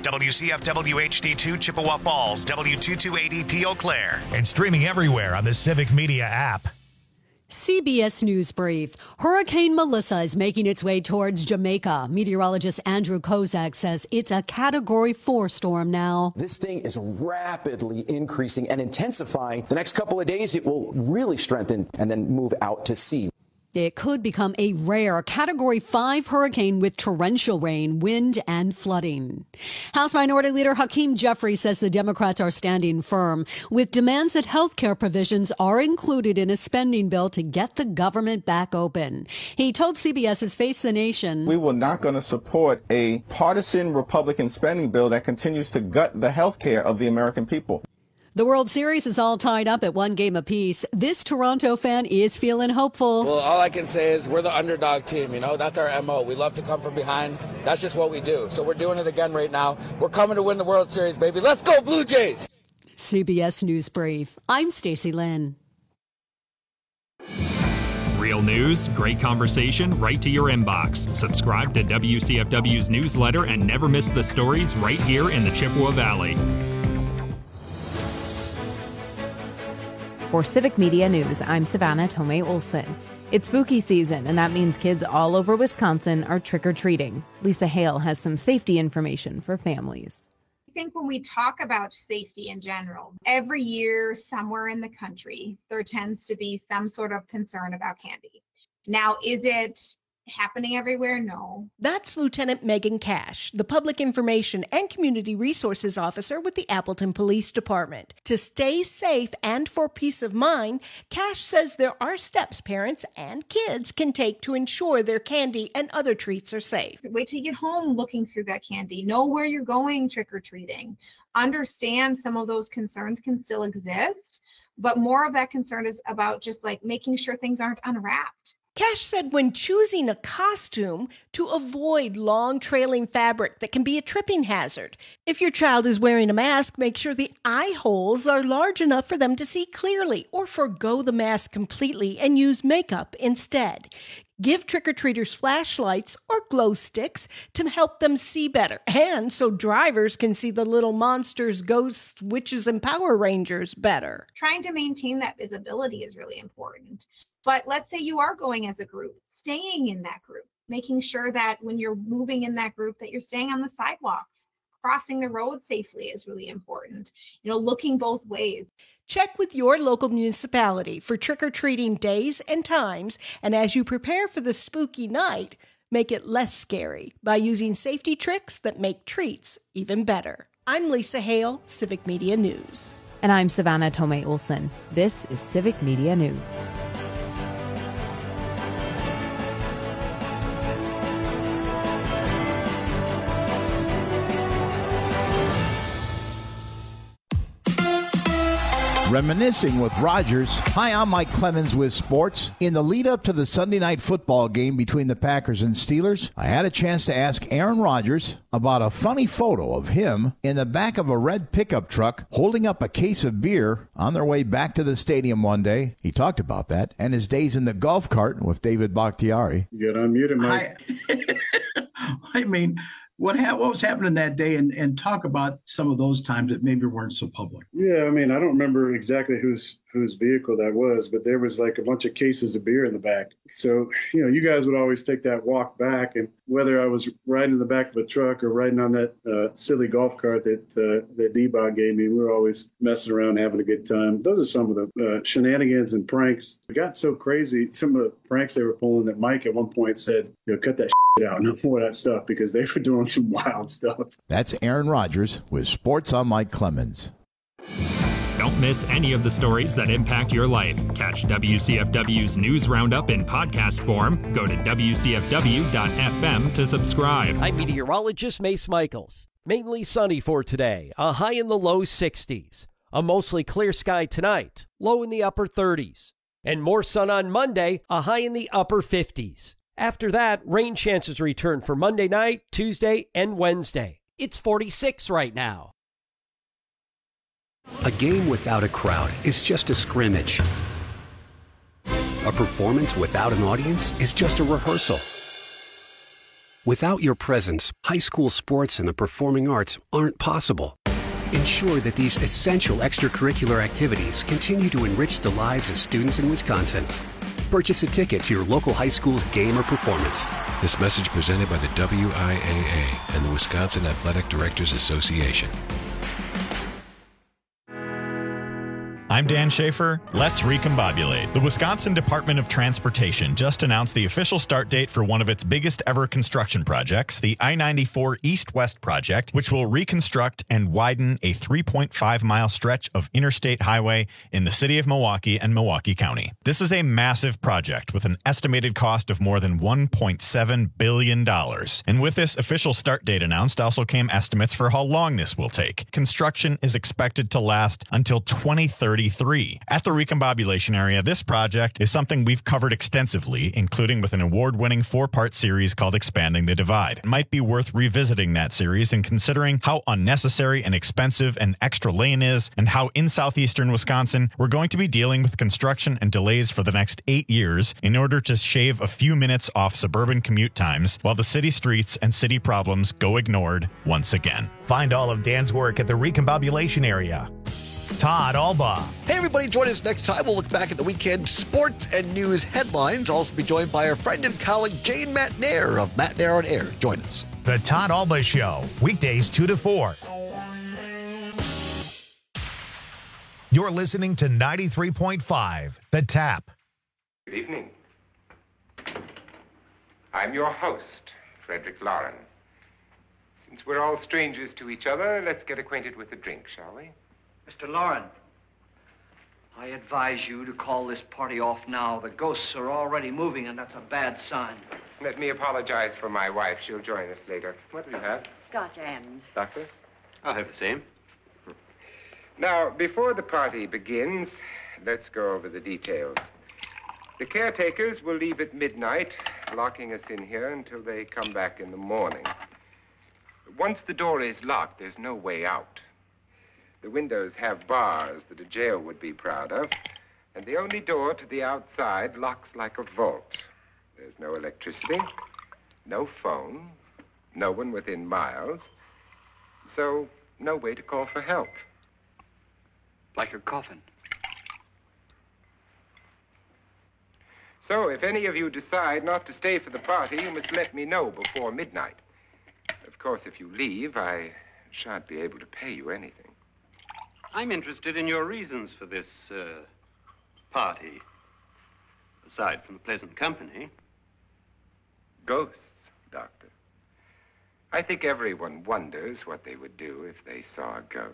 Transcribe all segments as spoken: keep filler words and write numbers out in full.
W C F W H D two Chippewa Falls, W two two eight E P Eau Claire. And streaming everywhere on the Civic Media app. C B S News Brief. Hurricane Melissa is making its way towards Jamaica. Meteorologist Andrew Kozak says it's a Category four storm now. This thing is rapidly increasing and intensifying. The next couple of days, it will really strengthen and then move out to sea. It could become a rare Category five hurricane with torrential rain, wind, and flooding. House Minority Leader Hakeem Jeffries says the Democrats are standing firm with demands that health care provisions are included in a spending bill to get the government back open. He told CBS's Face the Nation, "We will not going to support a partisan Republican spending bill that continues to gut the health care of the American people." The World Series is all tied up at one game apiece. This Toronto fan is feeling hopeful. Well, all I can say is we're the underdog team, you know. That's our M O. We love to come from behind. That's just what we do. So we're doing it again right now. We're coming to win the World Series, baby. Let's go, Blue Jays! C B S News Brief. I'm Stacey Lynn. Real news, great conversation, right to your inbox. Subscribe to W C F W's newsletter and never miss the stories right here in the Chippewa Valley. For Civic Media News, I'm Savannah Tomei Olson. It's spooky season, and that means kids all over Wisconsin are trick-or-treating. Lisa Hale has some safety information for families. I think when we talk about safety in general, every year somewhere in the country, there tends to be some sort of concern about candy. Now, is it happening everywhere? No. That's Lieutenant Megan Cash, the Public Information and Community Resources Officer with the Appleton Police Department. To stay safe and for peace of mind, Cash says there are steps parents and kids can take to ensure their candy and other treats are safe. Wait till you get home looking through that candy. Know where you're going trick-or-treating. Understand some of those concerns can still exist, but more of that concern is about just like making sure things aren't unwrapped. Cash said when choosing a costume to avoid long trailing fabric that can be a tripping hazard. If your child is wearing a mask, make sure the eye holes are large enough for them to see clearly, or forgo the mask completely and use makeup instead. Give trick-or-treaters flashlights or glow sticks to help them see better, and so drivers can see the little monsters, ghosts, witches, and Power Rangers better. Trying to maintain that visibility is really important. But let's say you are going as a group, staying in that group, making sure that when you're moving in that group that you're staying on the sidewalks. Crossing the road safely is really important. You know, looking both ways. Check with your local municipality for trick-or-treating days and times, and as you prepare for the spooky night, make it less scary by using safety tricks that make treats even better. I'm Lisa Hale, Civic Media News. And I'm Savannah Tomei Olson. This is Civic Media News. Reminiscing with Rogers. Hi, I'm Mike Clemens with sports. In the lead up to the Sunday night football game between the Packers and Steelers, I had a chance to ask Aaron Rodgers about a funny photo of him in the back of a red pickup truck holding up a case of beer on their way back to the stadium one day. He talked about that and his days in the golf cart with David Bakhtiari. You got unmuted, Mike. I, I mean, What ha- what was happening that day, and, and talk about some of those times that maybe weren't so public. Yeah, I mean, I don't remember exactly whose whose vehicle that was, but there was like a bunch of cases of beer in the back. So, you know, you guys would always take that walk back, and whether I was riding in the back of a truck or riding on that uh, silly golf cart that uh, that D-Bot gave me, we were always messing around, having a good time. Those are some of the uh, shenanigans and pranks. It got so crazy, some of the pranks they were pulling, that Mike at one point said, you know, cut that shit out, no more of that stuff, because they were doing some wild stuff. That's Aaron Rodgers with Sports on Mike Clemens. Don't miss any of the stories that impact your life. Catch W C F W's News Roundup in podcast form. Go to W C F W dot F M to subscribe. I'm meteorologist Mace Michaels. Mainly sunny for today, a high in the low sixties. A mostly clear sky tonight, low in the upper thirties. And more sun on Monday, a high in the upper fifties. After that, rain chances return for Monday night, Tuesday, and Wednesday. It's forty-six right now. A game without a crowd is just a scrimmage. A performance without an audience is just a rehearsal. Without your presence, high school sports and the performing arts aren't possible. Ensure that these essential extracurricular activities continue to enrich the lives of students in Wisconsin. Purchase a ticket to your local high school's game or performance. This message presented by the W I A A and the Wisconsin Athletic Directors Association. I'm Dan Schaefer. Let's recombobulate. The Wisconsin Department of Transportation just announced the official start date for one of its biggest ever construction projects, the I ninety-four East-West project, which will reconstruct and widen a three point five mile stretch of interstate highway in the city of Milwaukee and Milwaukee County. This is a massive project with an estimated cost of more than one point seven billion dollars. And with this official start date announced also came estimates for how long this will take. Construction is expected to last until twenty thirty-three. At the Recombobulation area, this project is something we've covered extensively, including with an award-winning four-part series called Expanding the Divide. It might be worth revisiting that series and considering how unnecessary and expensive an extra lane is, and how in southeastern Wisconsin we're going to be dealing with construction and delays for the next eight years in order to shave a few minutes off suburban commute times while the city streets and city problems go ignored once again. Find all of Dan's work at the Recombobulation area. Todd Alba. Hey, everybody, join us next time. We'll look back at the weekend sports and news headlines. Also be joined by our friend and colleague, Jane Matnair of Matnair on Air. Join us. The Todd Alba Show, weekdays two to four. You're listening to ninety-three point five, The Tap. Good evening. I'm your host, Frederick Lauren. Since we're all strangers to each other, let's get acquainted with a drink, shall we? Mister Lauren, I advise you to call this party off now. The ghosts are already moving, and that's a bad sign. Let me apologize for my wife. She'll join us later. What do you have? Scotch and... Doctor? I'll have the same. Now, before the party begins, let's go over the details. The caretakers will leave at midnight, locking us in here until they come back in the morning. Once the door is locked, there's no way out. The windows have bars that a jail would be proud of, and the only door to the outside locks like a vault. There's no electricity, no phone, no one within miles, so no way to call for help. Like a coffin. So if any of you decide not to stay for the party, you must let me know before midnight. Of course, if you leave, I shan't be able to pay you anything. I'm interested in your reasons for this, uh, party. Aside from the pleasant company. Ghosts, Doctor. I think everyone wonders what they would do if they saw a ghost.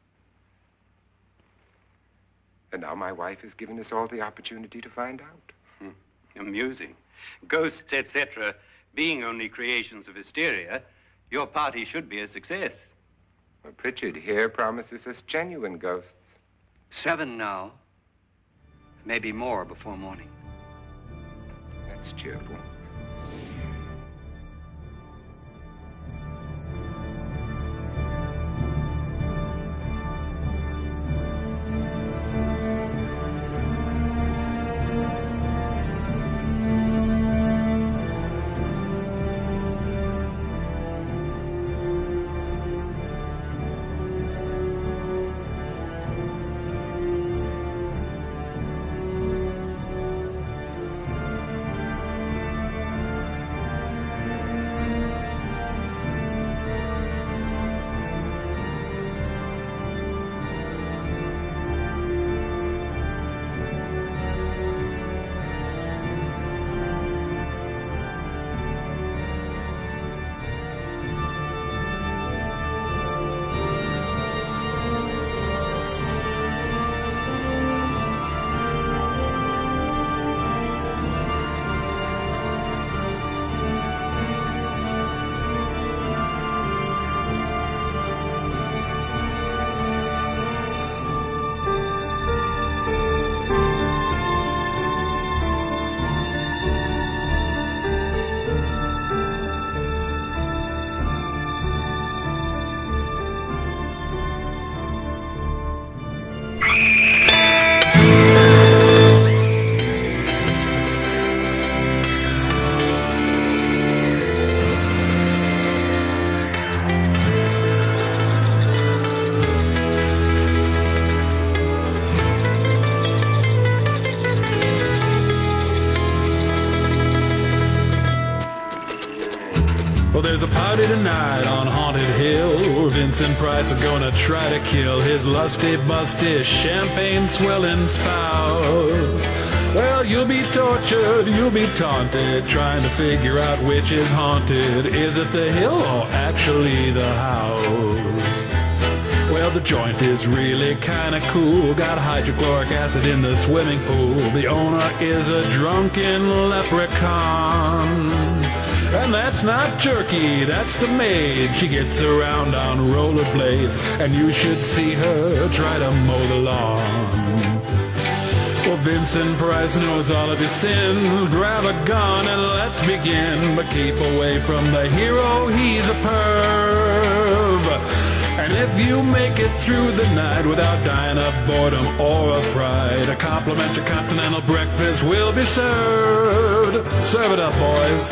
And now my wife has given us all the opportunity to find out. Hmm. Amusing. Ghosts, et cetera, being only creations of hysteria, your party should be a success. Well, Pritchard here promises us genuine ghosts. Seven now. Maybe more before morning. That's cheerful. party tonight on Haunted Hill. Vincent Price is gonna try to kill his lusty, busty, champagne swilling spouse. Well, you'll be tortured, you'll be taunted, trying to figure out which is haunted. Is it the hill or actually the house? Well, the joint is really kinda cool. Got hydrochloric acid in the swimming pool. The owner is a drunken leprechaun. And that's not Jerky, that's the maid. She gets around on rollerblades, and you should see her try to mow the lawn. Well, Vincent Price knows all of his sins. Grab a gun and let's begin. But keep away from the hero, he's a perv. And if you make it through the night without dying of boredom or a fright, a complimentary continental breakfast will be served. Serve it up, boys.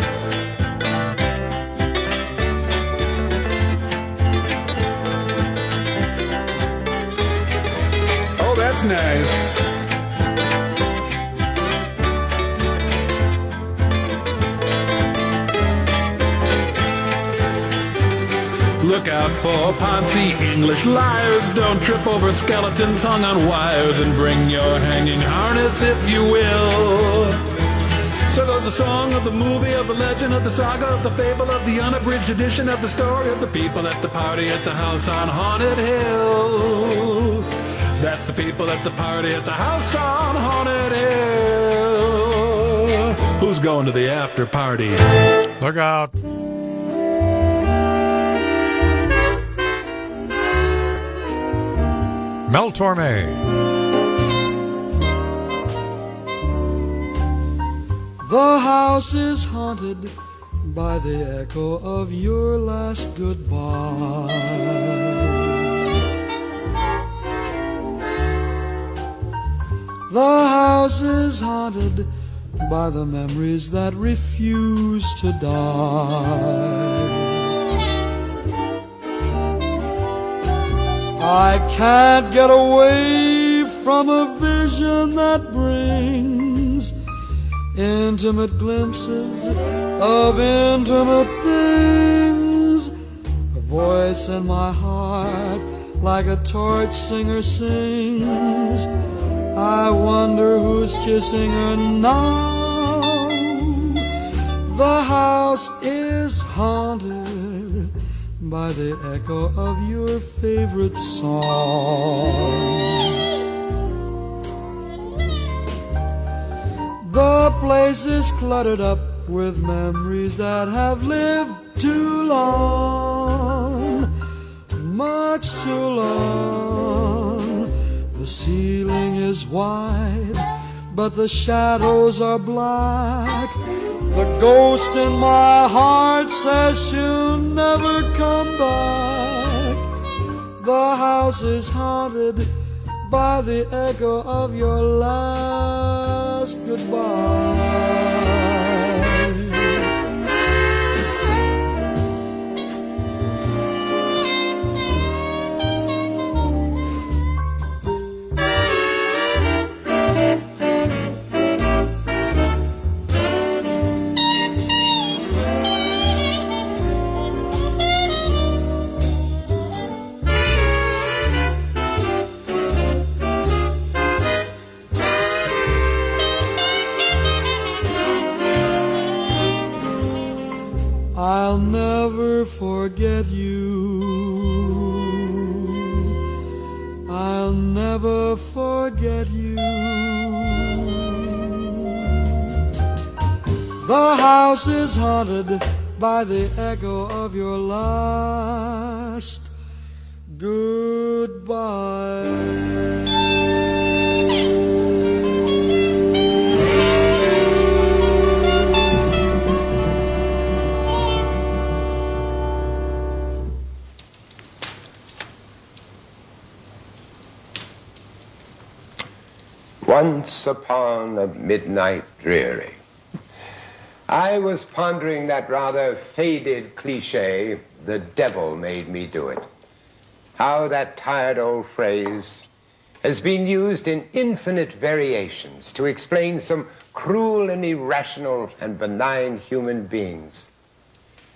Oh, that's nice. Look out for Ponzi English liars. Don't trip over skeletons hung on wires, and bring your hanging harness if you will. So goes the song of the movie, of the legend, of the saga, of the fable, of the unabridged edition of the story of the people at the party at the house on Haunted Hill. That's the people at the party at the house on Haunted Hill. Who's going to the after party? Look out. Mel Torme. The house is haunted by the echo of your last goodbye. The house is haunted by the memories that refuse to die. I can't get away from a vision that brings intimate glimpses of intimate things. A voice in my heart like a torch singer sings. I wonder who's kissing her now. The house is haunted by the echo of your favorite song. The place is cluttered up with memories that have lived too long, much too long. The ceiling is white, but the shadows are black. The ghost in my heart says she'll never come back. The house is haunted by the echo of your last goodbye. I'll never forget you. I'll never forget you. The house is haunted by the echo of your last goodbye. Once upon a midnight dreary, I was pondering that rather faded cliche, the devil made me do it. How that tired old phrase has been used in infinite variations to explain some cruel and irrational and benign human beings.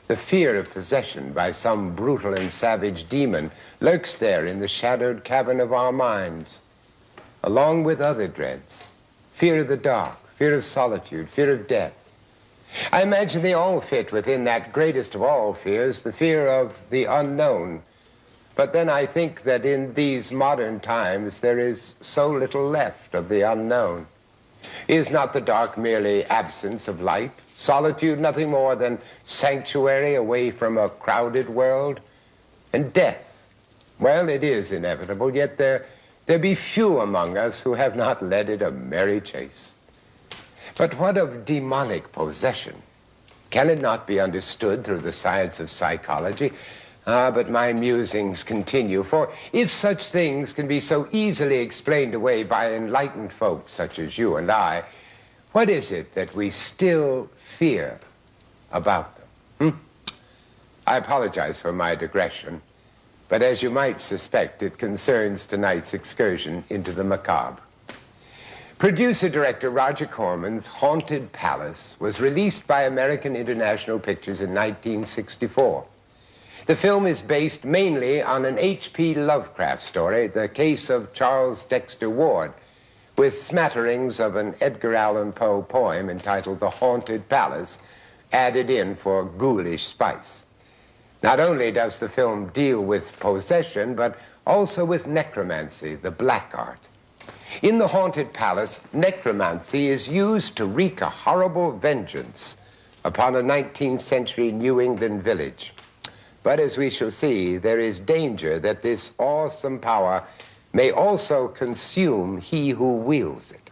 The fear of possession by some brutal and savage demon lurks there in the shadowed cavern of our minds, along with other dreads. Fear of the dark, fear of solitude, fear of death. I imagine they all fit within that greatest of all fears, the fear of the unknown. But then I think that in these modern times there is so little left of the unknown. Is not the dark merely absence of light? Solitude nothing more than sanctuary away from a crowded world? And death, well, it is inevitable, yet there, there be few among us who have not led it a merry chase. But what of demonic possession? Can it not be understood through the science of psychology? Ah, but my musings continue, for if such things can be so easily explained away by enlightened folk such as you and I, what is it that we still fear about them? Hmm? I apologize for my digression, but as you might suspect, it concerns tonight's excursion into the macabre. Producer-director Roger Corman's Haunted Palace was released by American International Pictures in nineteen sixty-four. The film is based mainly on an H P Lovecraft story, The Case of Charles Dexter Ward, with smatterings of an Edgar Allan Poe poem entitled The Haunted Palace, added in for ghoulish spice. Not only does the film deal with possession, but also with necromancy, the black art. In The Haunted Palace, necromancy is used to wreak a horrible vengeance upon a nineteenth century New England village. But as we shall see, there is danger that this awesome power may also consume he who wields it.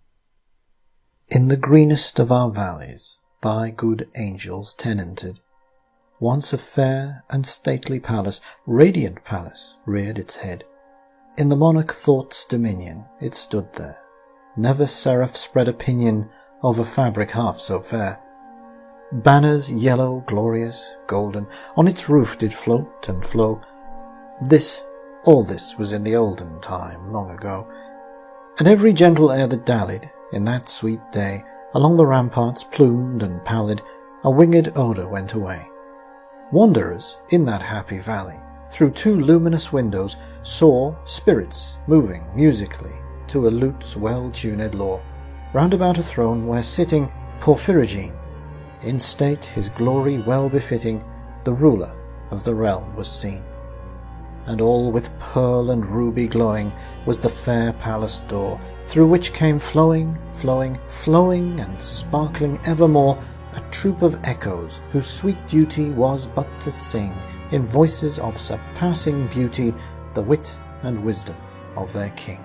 In the greenest of our valleys, by good angels tenanted, once a fair and stately palace, radiant palace, reared its head. In the monarch thought's dominion it stood there. Never seraph spread a pinion over fabric half so fair. Banners yellow, glorious, golden, on its roof did float and flow. This, all this was in the olden time, long ago. And every gentle air that dallied, in that sweet day, along the ramparts plumed and pallid, a winged odour went away. Wanderers in that happy valley, through two luminous windows, saw spirits moving musically to a lute's well-tuned law, round about a throne where sitting Porphyrogene, in state his glory well befitting, the ruler of the realm was seen. And all with pearl and ruby glowing was the fair palace door, through which came flowing, flowing, flowing, and sparkling evermore a troop of echoes, whose sweet duty was but to sing, in voices of surpassing beauty, the wit and wisdom of their king.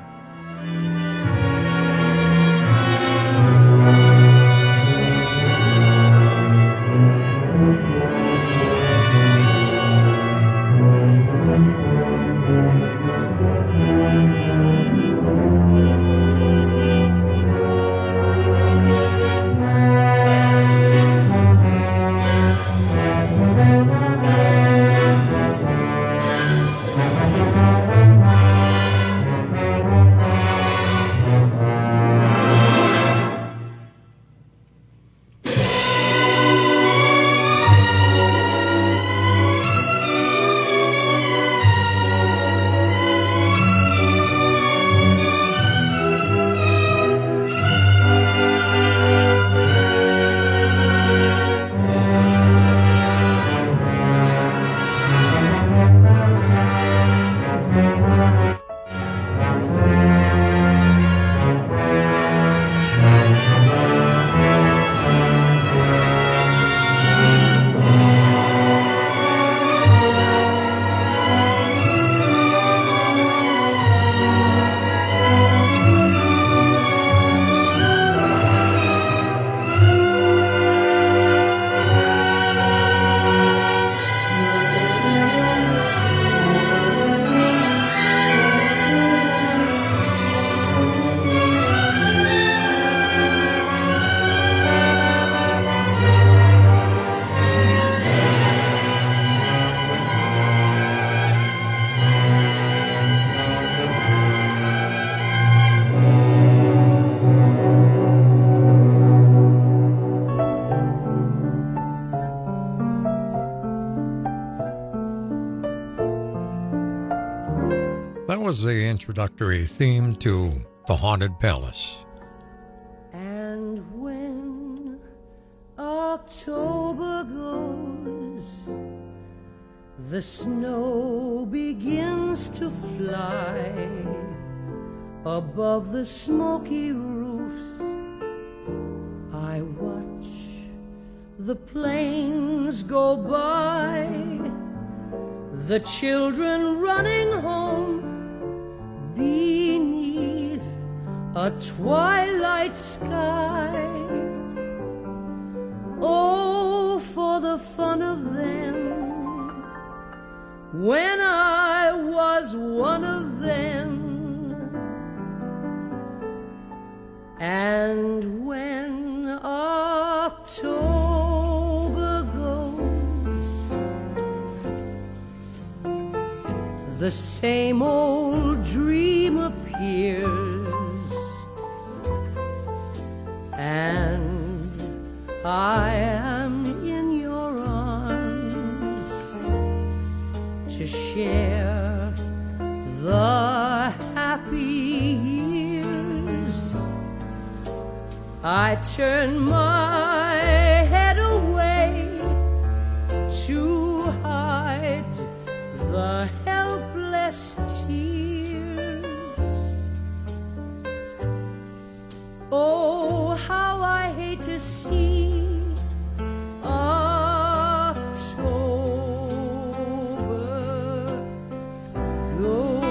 That was the introductory theme to The Haunted Palace. And when October goes, the snow begins to fly above the smoky roofs. I watch the planes go by, the children running home beneath a twilight sky. Oh, for the fun of them, when I was one of them. And when October goes, the same old dream appears, and I am in your arms to share the happy years. I turn my head away to hide the helpless tears. Oh, how I hate to see October go.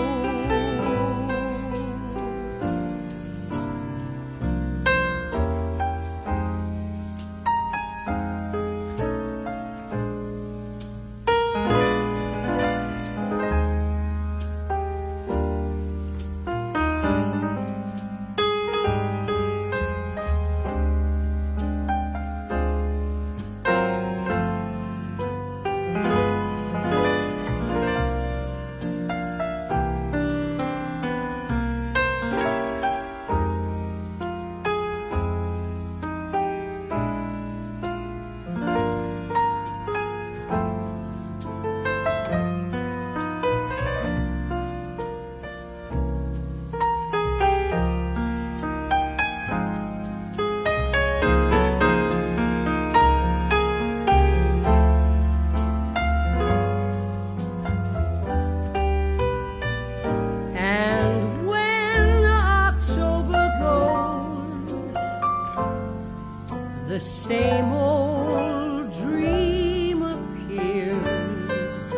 The same old dream appears,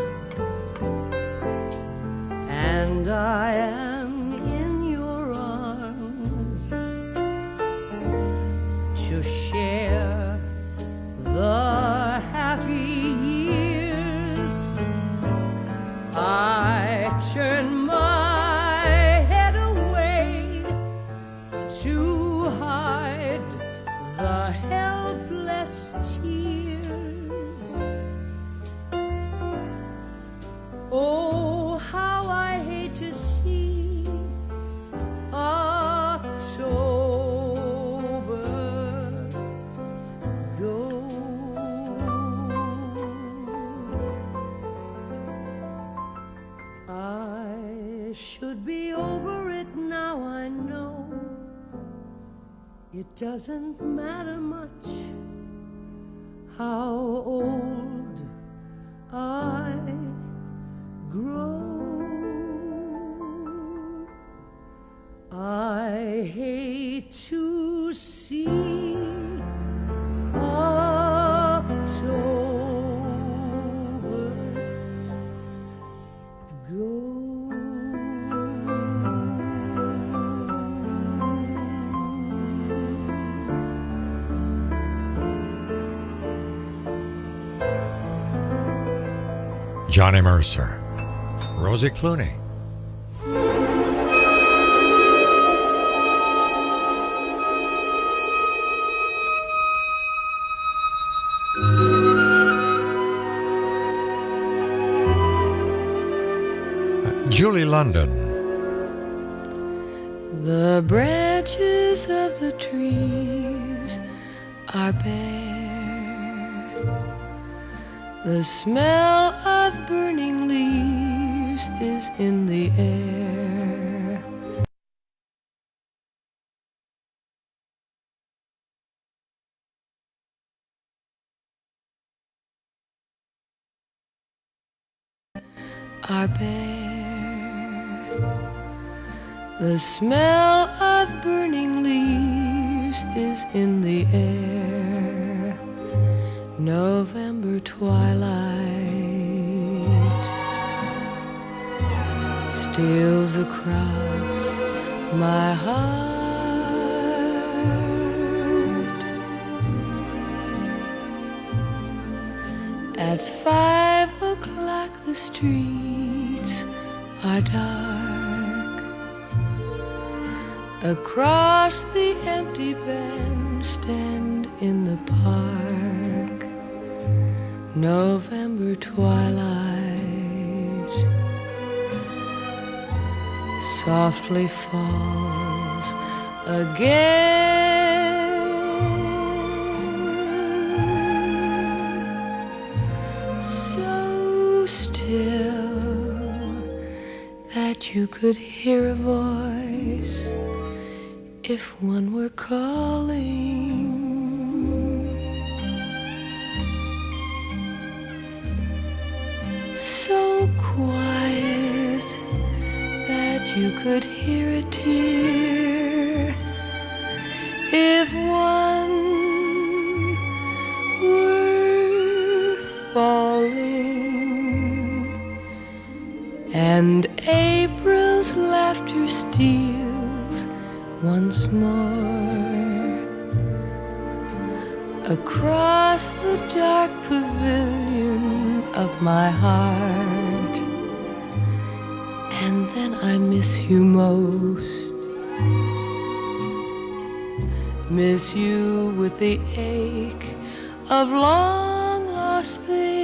and I am in your arms to share the happy years. I turn my head away to hide the helpless tears. Oh, how I hate to see October go. I should be over it now, I know. It doesn't matter much how old I grow. I hate to see October go. Johnny Mercer, Rosie Clooney. Julie London. The branches of the trees are bare. The smell of burning leaves is in the air. are bare. The smell of burning leaves is in the air. November twilight steals across my heart. At five o'clock the streets are dark. Across the empty bandstand in the park, November twilight softly falls again. So still that you could hear a voice if one were calling. So quiet that you could hear a tear if one were falling. And April's laughter steals once more across the dark pavilion of my heart. And then I miss you most, miss you with the ache of long lost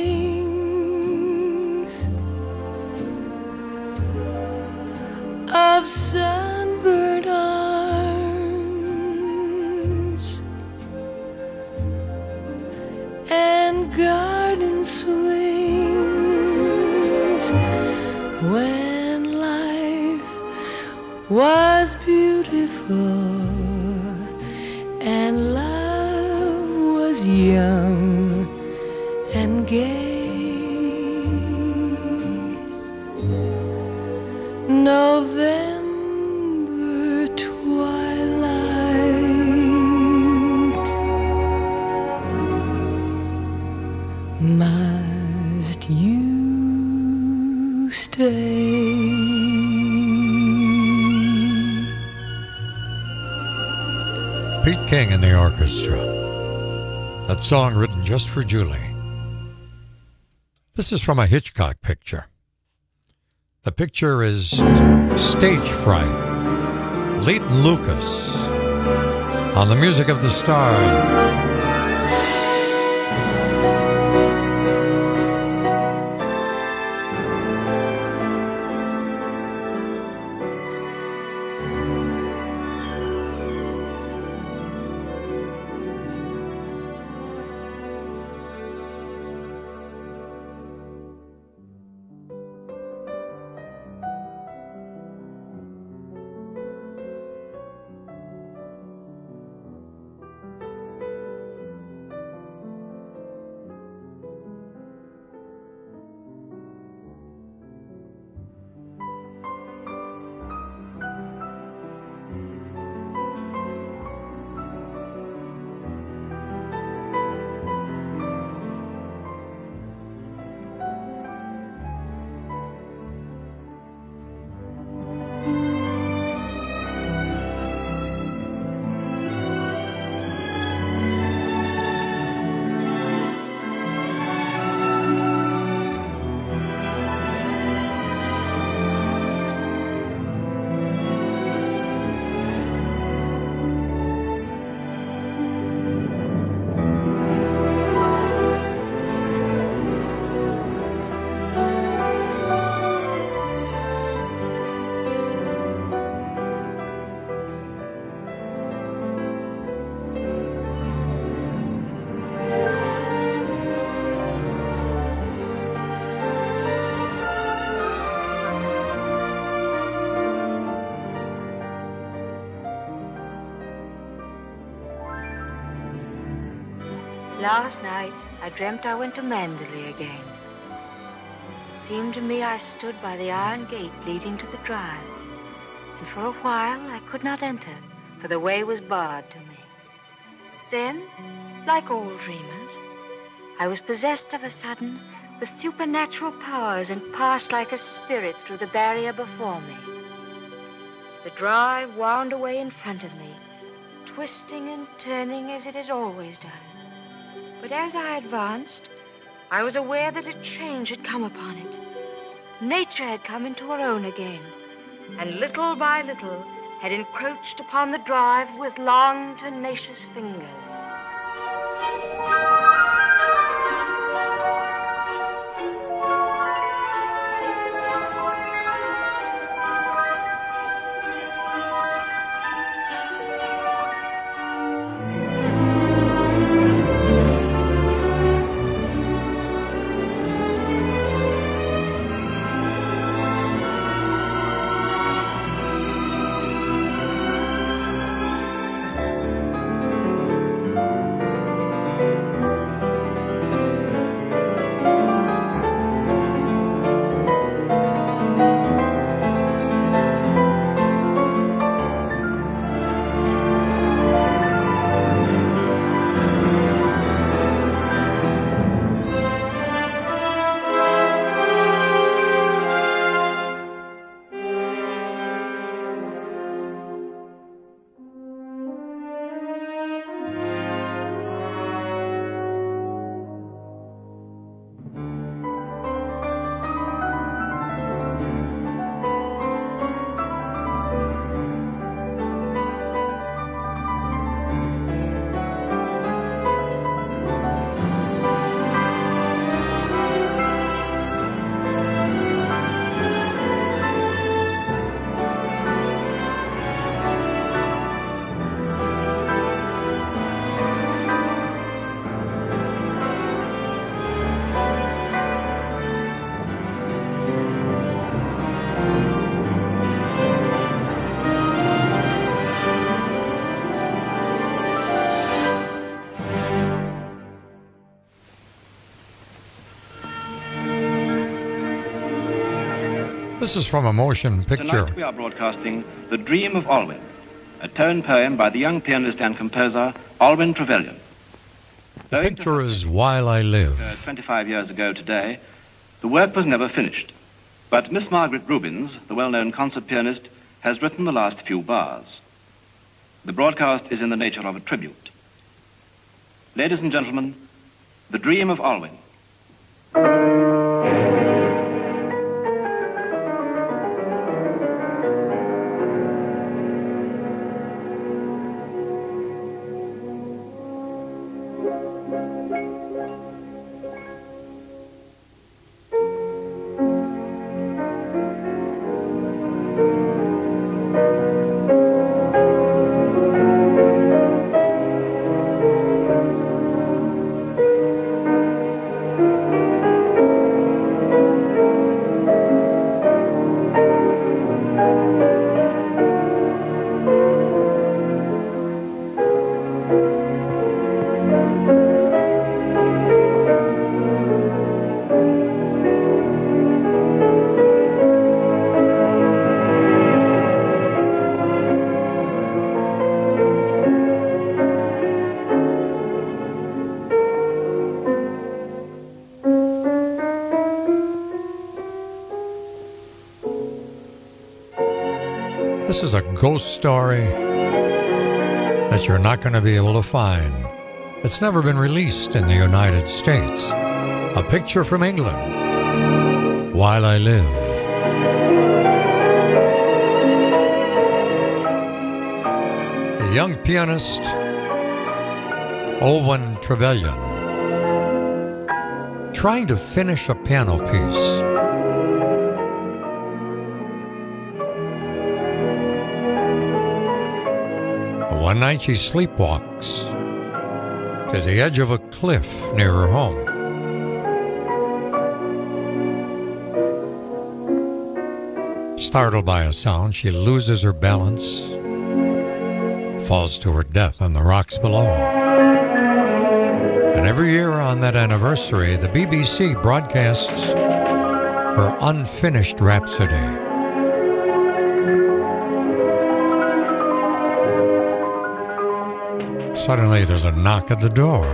things, of sunburned arms and garden swings, when life was beautiful and love was young and gay. November twilight, must you stay? Pete King and the orchestra. That song written just for Julie. This is from a Hitchcock picture. The picture is Stage Fright. Leighton Lucas on the music of the stars. Last night, I dreamt I went to Mandalay again. seemed to me I stood by the iron gate leading to the drive, and for a while I could not enter, for the way was barred to me. Then, like all dreamers, I was possessed of a sudden with supernatural powers and passed like a spirit through the barrier before me. The drive wound away in front of me, twisting and turning as it had always done. But as I advanced, I was aware that a change had come upon it. Nature had come into her own again, and little by little had encroached upon the drive with long, tenacious fingers. This is from a motion picture. Tonight we are broadcasting The Dream of Alwyn, a tone poem by the young pianist and composer Alwyn Trevelyan. The picture is While I Live. Uh, twenty-five years ago today, the work was never finished. But Miss Margaret Rubins, the well-known concert pianist, has written the last few bars. The broadcast is in the nature of a tribute. Ladies and gentlemen, The Dream of Alwyn. This is a ghost story that you're not going to be able to find. It's never been released in the United States. A picture from England. While I Live. The young pianist Alwyn Trevelyan trying to finish a piano piece. One night she sleepwalks to the edge of a cliff near her home. Startled by a sound, she loses her balance, falls to her death on the rocks below. And every year on that anniversary, the B B C broadcasts her unfinished rhapsody. Suddenly, there's a knock at the door.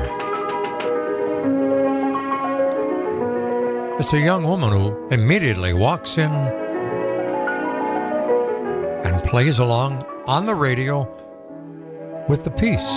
It's a young woman who immediately walks in and plays along on the radio with the piece.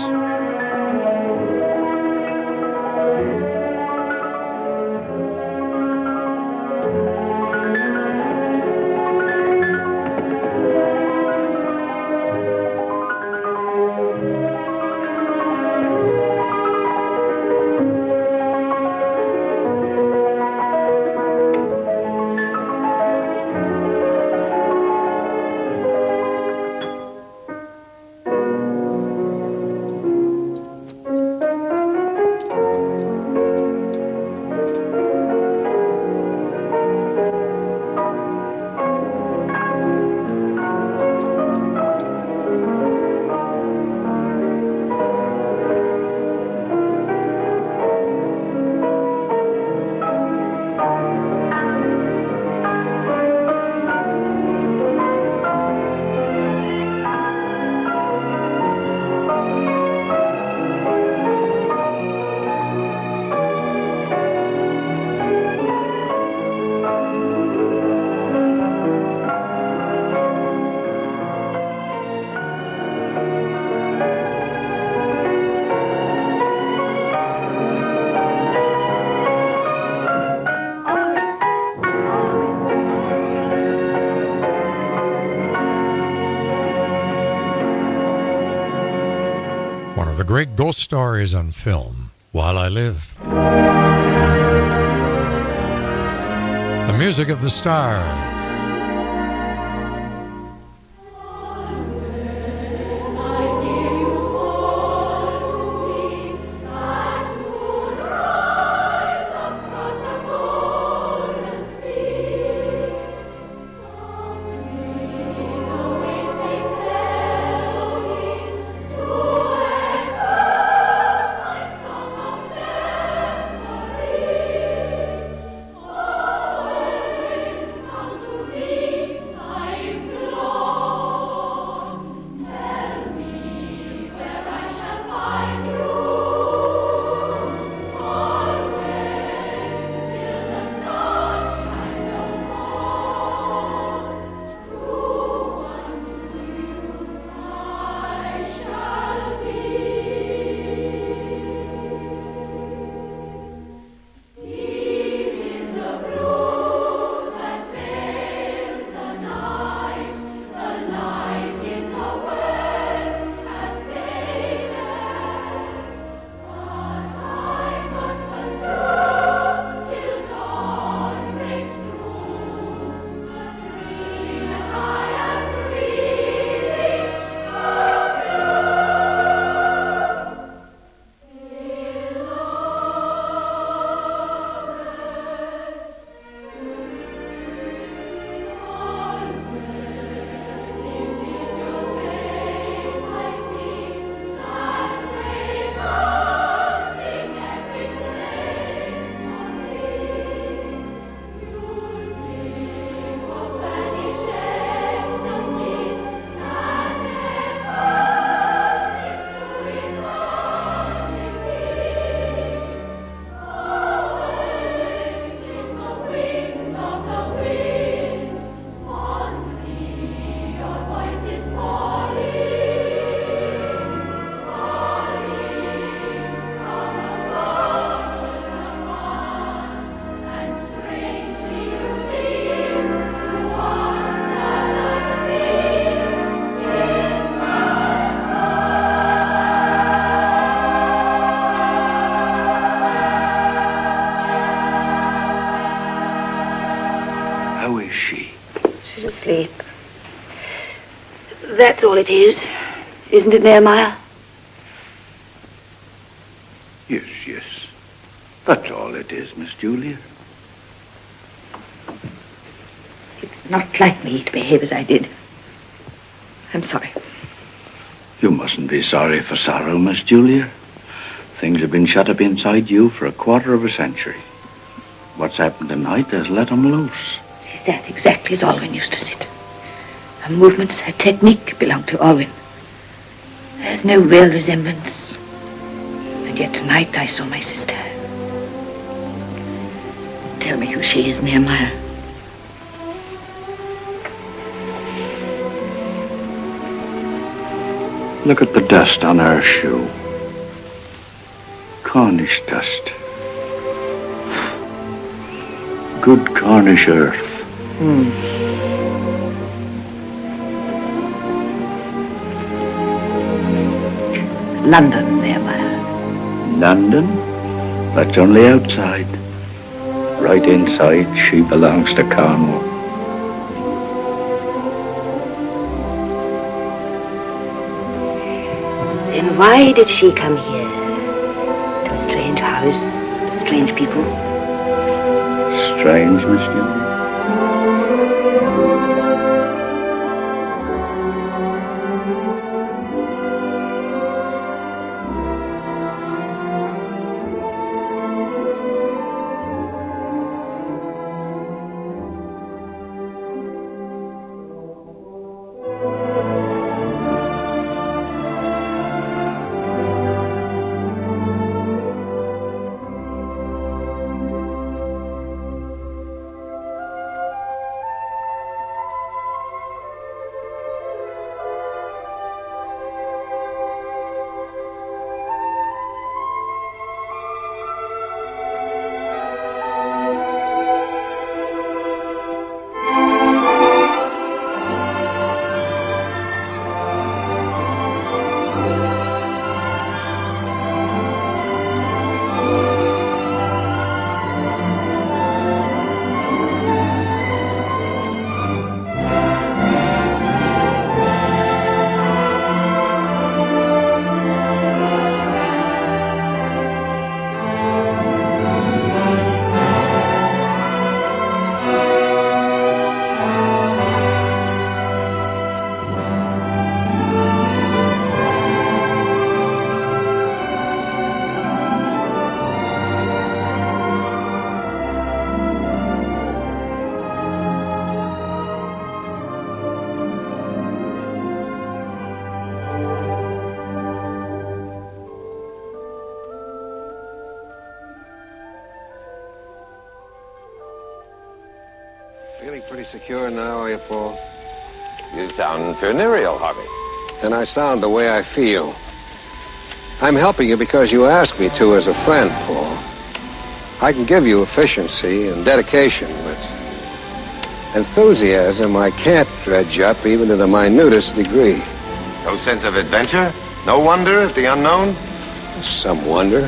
The great ghost stories on film, While I Live. The music of the stars. Asleep. That's all it is, isn't it, Nehemiah? Yes, yes. That's all it is, Miss Julia. It's not like me to behave as I did. I'm sorry. You mustn't be sorry for sorrow, Miss Julia. Things have been shut up inside you for a quarter of a century. What's happened tonight has let him loose. She sat exactly as Alwyn used to sit. Her movements, her technique belonged to Alwyn. There's no real resemblance. And yet tonight I saw my sister. Tell me who she is, Nehemiah. Look at the dust on her shoe. Cornish dust. Good Cornish earth. Hmm. London, Nehemiah. London? That's only outside. Right inside, she belongs to Cornwall. Then why did she come here? To a strange house, to strange people? Strange, Miss Julie? Feeling pretty secure now, are you, Paul? You sound funereal, Harvey. Then I sound the way I feel. I'm helping you because you asked me to as a friend, Paul. I can give you efficiency and dedication, but enthusiasm I can't dredge up even to the minutest degree. No sense of adventure? No wonder at the unknown? Some wonder.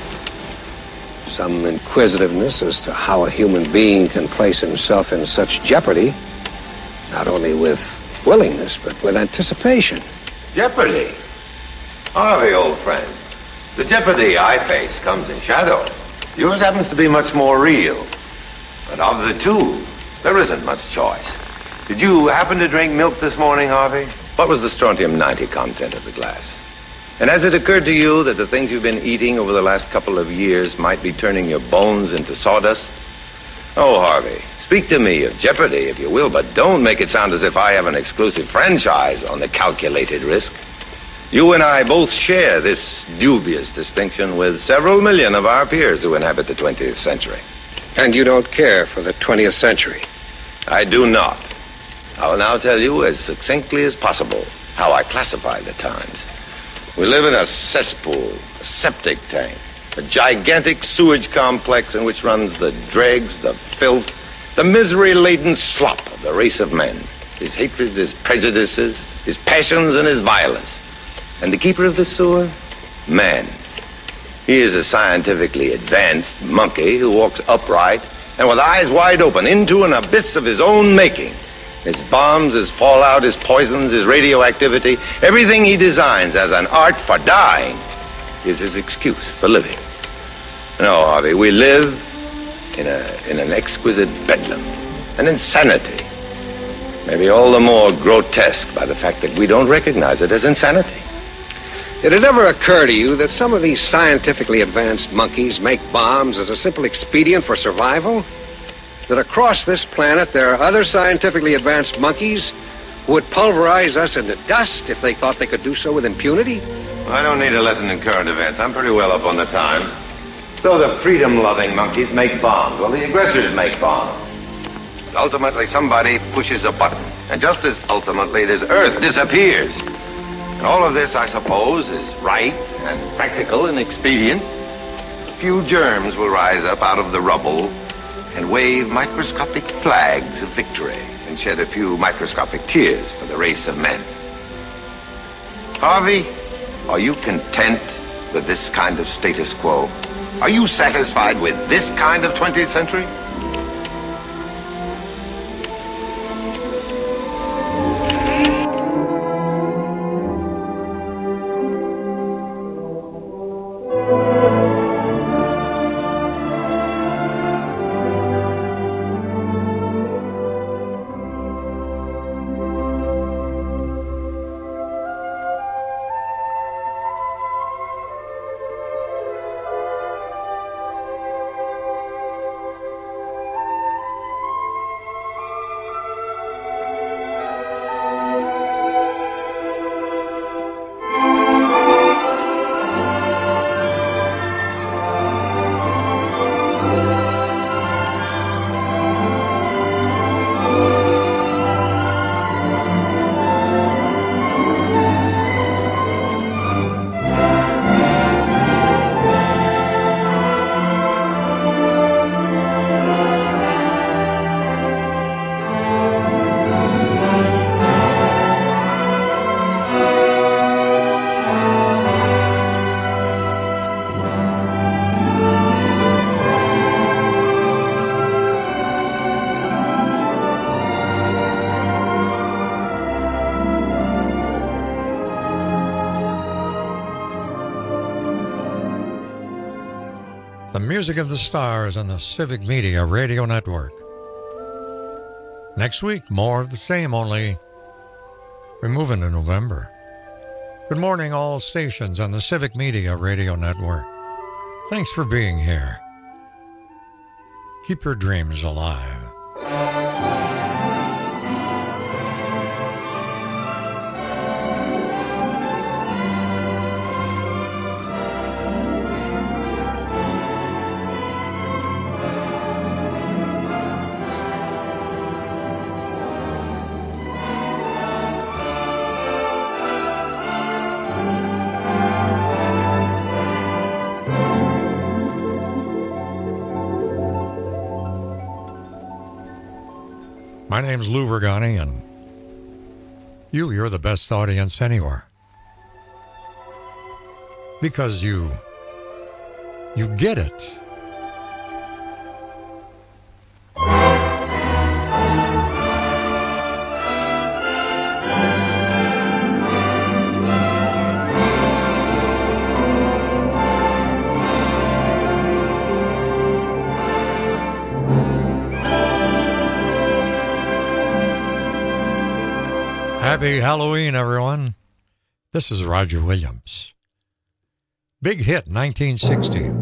Some inquisitiveness as to how a human being can place himself in such jeopardy, not only with willingness, but with anticipation. Jeopardy? Harvey, old friend, the jeopardy I face comes in shadow. Yours happens to be much more real. But of the two, there isn't much choice. Did you happen to drink milk this morning, Harvey? What was the strontium ninety content of the glass? And has it occurred to you that the things you've been eating over the last couple of years might be turning your bones into sawdust? Oh, Harvey, speak to me of jeopardy, if you will, but don't make it sound as if I have an exclusive franchise on the calculated risk. You and I both share this dubious distinction with several million of our peers who inhabit the twentieth century. And you don't care for the twentieth century? I do not. I will now tell you as succinctly as possible how I classify the times. We live in a cesspool, a septic tank, a gigantic sewage complex in which runs the dregs, the filth, the misery-laden slop of the race of men, his hatreds, his prejudices, his passions, and his violence. And the keeper of the sewer? Man. He is a scientifically advanced monkey who walks upright and with eyes wide open into an abyss of his own making. His bombs, his fallout, his poisons, his radioactivity, everything he designs as an art for dying is his excuse for living. No, Harvey, we live in a in an exquisite bedlam, an insanity, maybe all the more grotesque by the fact that we don't recognize it as insanity. Did it ever occur to you that some of these scientifically advanced monkeys make bombs as a simple expedient for survival? That across this planet there are other scientifically advanced monkeys who would pulverize us into dust if they thought they could do so with impunity? I don't need a lesson in current events. I'm pretty well up on the times. So the freedom-loving monkeys make bombs. Well, the aggressors make bombs. But ultimately, somebody pushes a button. And just as ultimately, this Earth disappears. And all of this, I suppose, is right and practical and expedient. A few germs will rise up out of the rubble and wave microscopic flags of victory and shed a few microscopic tears for the race of men. Harvey, are you content with this kind of status quo? Are you satisfied with this kind of twentieth century? The music of the stars on the Civic Media Radio Network. Next week, more of the same, only we're moving to November. Good morning, all stations on the Civic Media Radio Network. Thanks for being here. Keep your dreams alive. My name's Lou Vergani, and you, you're the best audience anywhere. Because you, you get it. Happy Halloween, everyone. This is Roger Williams. Big hit, nineteen sixty.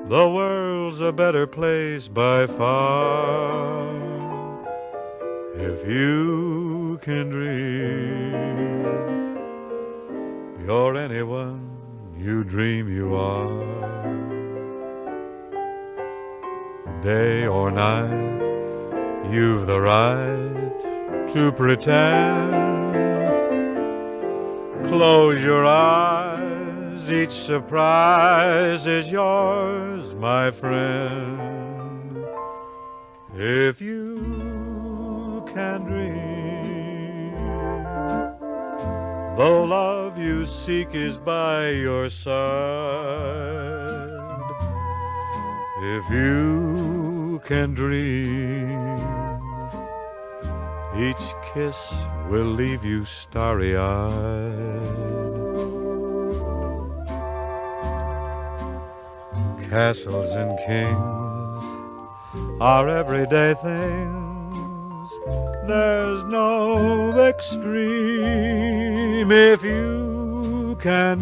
the world's a better place by far. If you can dream, you're anyone you dream you are. Day or night, you've the right to pretend. Close your eyes, each surprise is yours, my friend. If you can dream, the love you seek is by your side. If you can dream, each kiss will leave you starry-eyed. Castles and kings are everyday things. There's no extreme if you can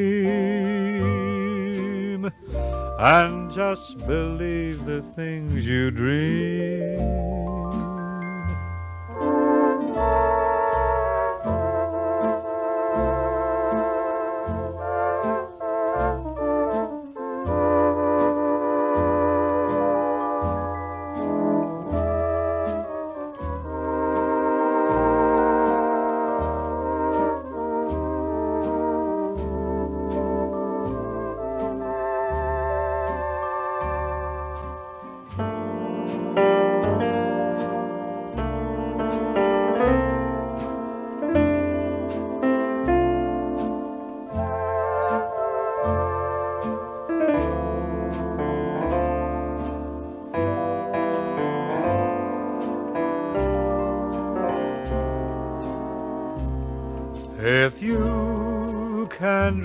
dream and just believe the things you dream. If you can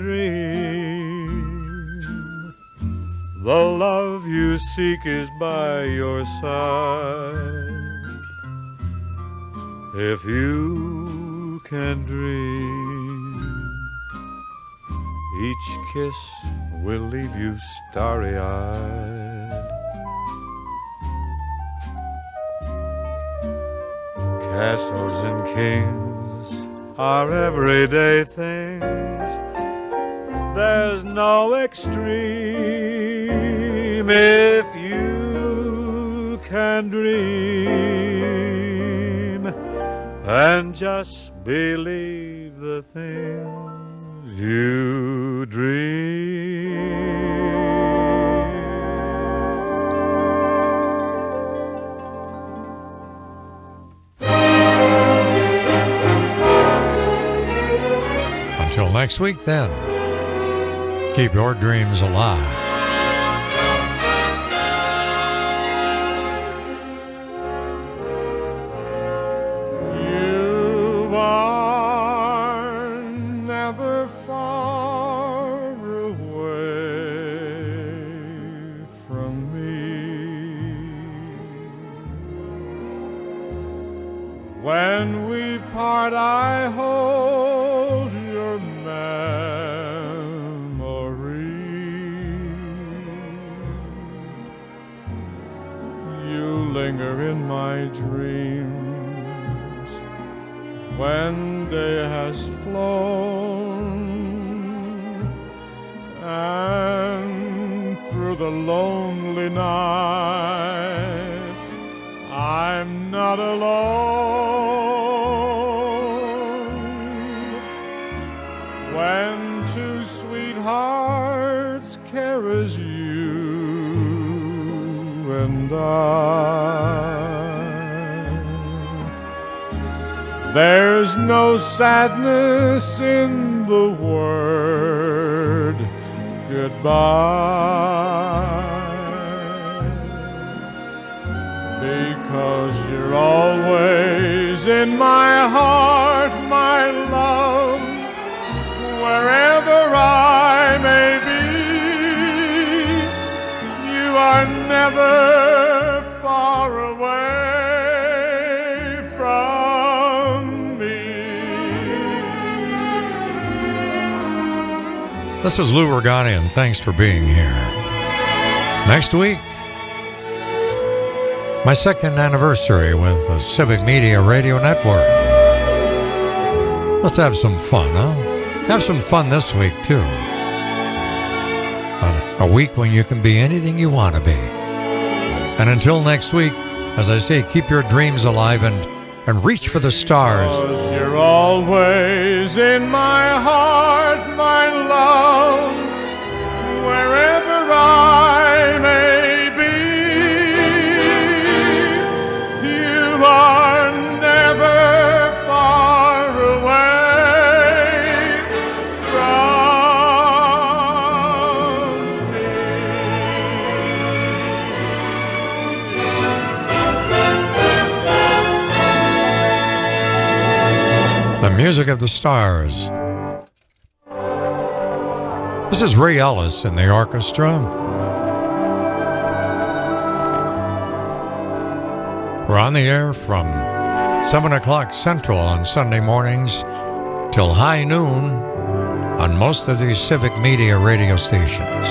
dream, the love you seek is by your side. If you can dream, each kiss will leave you starry-eyed. Castles and kings are everyday things. There's no extreme if you can dream and just believe the things you dream. Until next week, then, keep your dreams alive. You are never far away from me. When we part, I hold your memory. You linger in my dreams when day has flown, and through the lonely night I'm not alone. When two sweethearts care as you and I, there's no sadness in the word goodbye, because you're always in my heart, my love, wherever I may be. You are never far away from me. This is Lou Regani, and thanks for being here. Next week, my second anniversary with the Civic Media Radio Network. Let's have some fun, huh? Have some fun this week, too. A week when you can be anything you want to be. And until next week, as I say, keep your dreams alive and, and reach for the stars. 'Cause you're always in my heart, my love, wherever I may be. You are never far away from me. The music of the stars. This is Ray Ellis in the orchestra. We're on the air from seven o'clock Central on Sunday mornings till high noon on most of these Civic Media radio stations.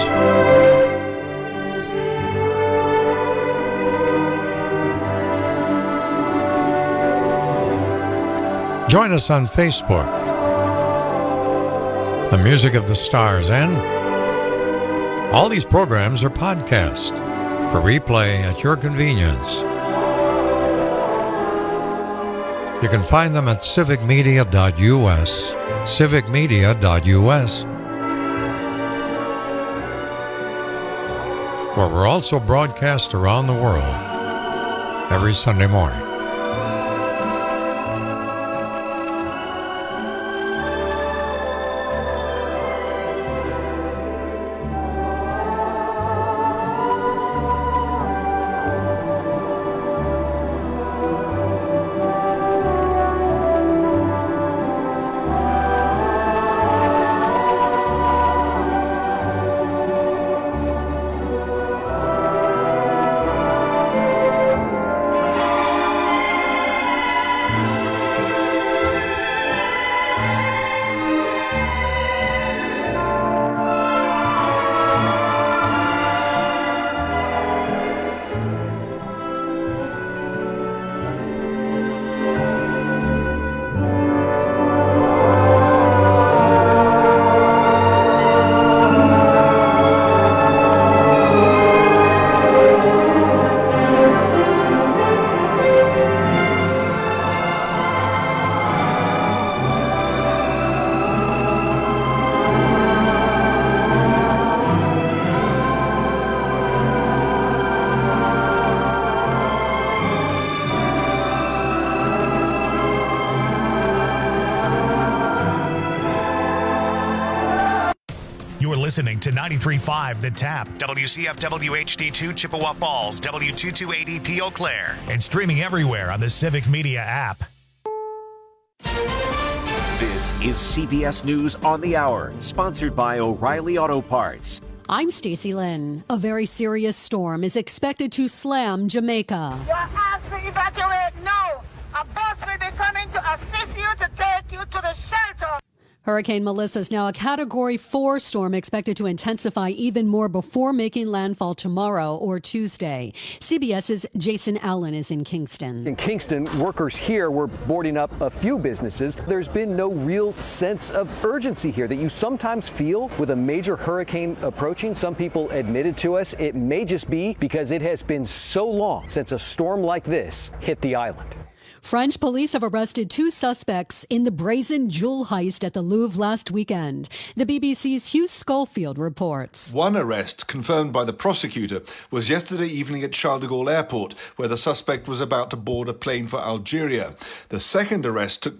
Join us on Facebook, The Music of the Stars, and all these programs are podcast for replay at your convenience. You can find them at civic media dot U S, civic media dot U S, where we're also broadcast around the world every Sunday morning. Listening to ninety-three point five The Tap, W C F W H D two Chippewa Falls, W two two eight E P Eau Claire, and streaming everywhere on the Civic Media app. This is C B S News on the Hour, sponsored by O'Reilly Auto Parts. I'm Stacey Lynn. A very serious storm is expected to slam Jamaica. You're asked to evacuate now. A bus will be coming to assist you to take you to the shelter. Hurricane Melissa is now a Category four storm expected to intensify even more before making landfall tomorrow or Tuesday. CBS's Jason Allen is in Kingston. In Kingston, workers here were boarding up a few businesses. There's been no real sense of urgency here that you sometimes feel with a major hurricane approaching. Some people admitted to us it may just be because it has been so long since a storm like this hit the island. French police have arrested two suspects in the brazen jewel heist at the Louvre last weekend. The B B C's Hugh Schofield reports. One arrest, confirmed by the prosecutor, was yesterday evening at Charles de Gaulle Airport, where the suspect was about to board a plane for Algeria. The second arrest took